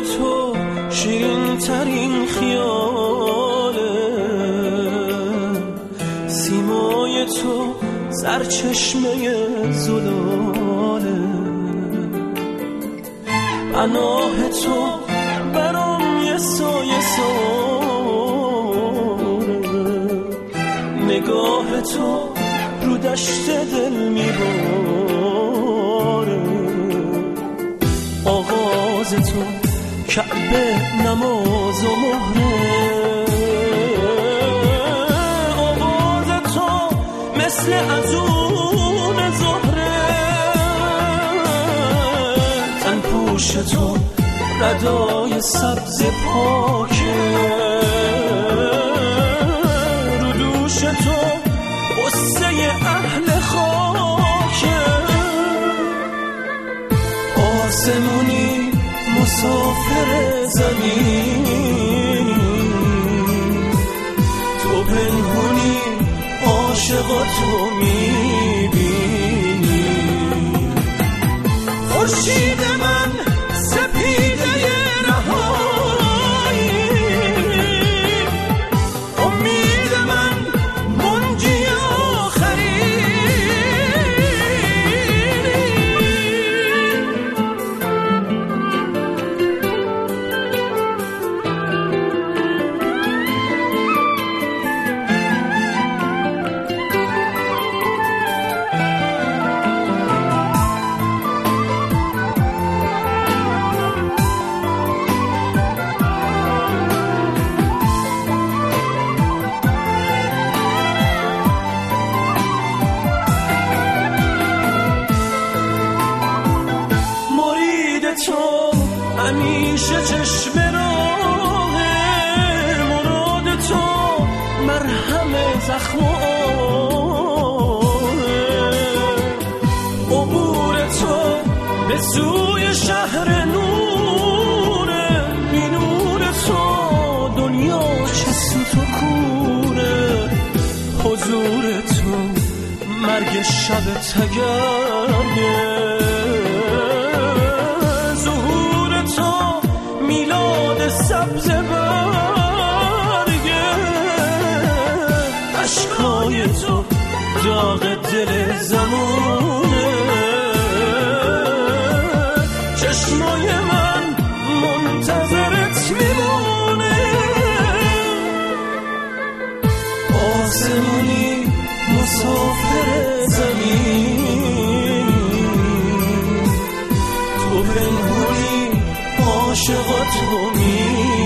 تو شیرین ترین خیاله، سیمای تو سرچشمه زلاله، پناه تو برام یه سایه ساره، نگاه تو رو دشت دل میباره، آغاز تو کعبه نماز و مهره، آغاز تو مثل ازون زهره، تن پوش تو ردای سبز پاکه، رو دوش تو قصه اهل خاکه، آسمونی مسافر زمین، تو پنهونی عاشقاتو میبینی، خورشید من سپیده رهایی، امید من منجی آخری، تو همیشه چشم راهه، مراد تو مرهم زخمه، عبور تو به سوی شهر نوره، بی نور تو دنیا چه سوت و کوره، حضور تو مرگ شب تگرگه، میلاد سبز برگه، عشقای تو داغ دل زمونه، چشمای من منتظرت میمونه، آسمونی مسافر زمین، تو پنهونی عاشقاتو میبینی.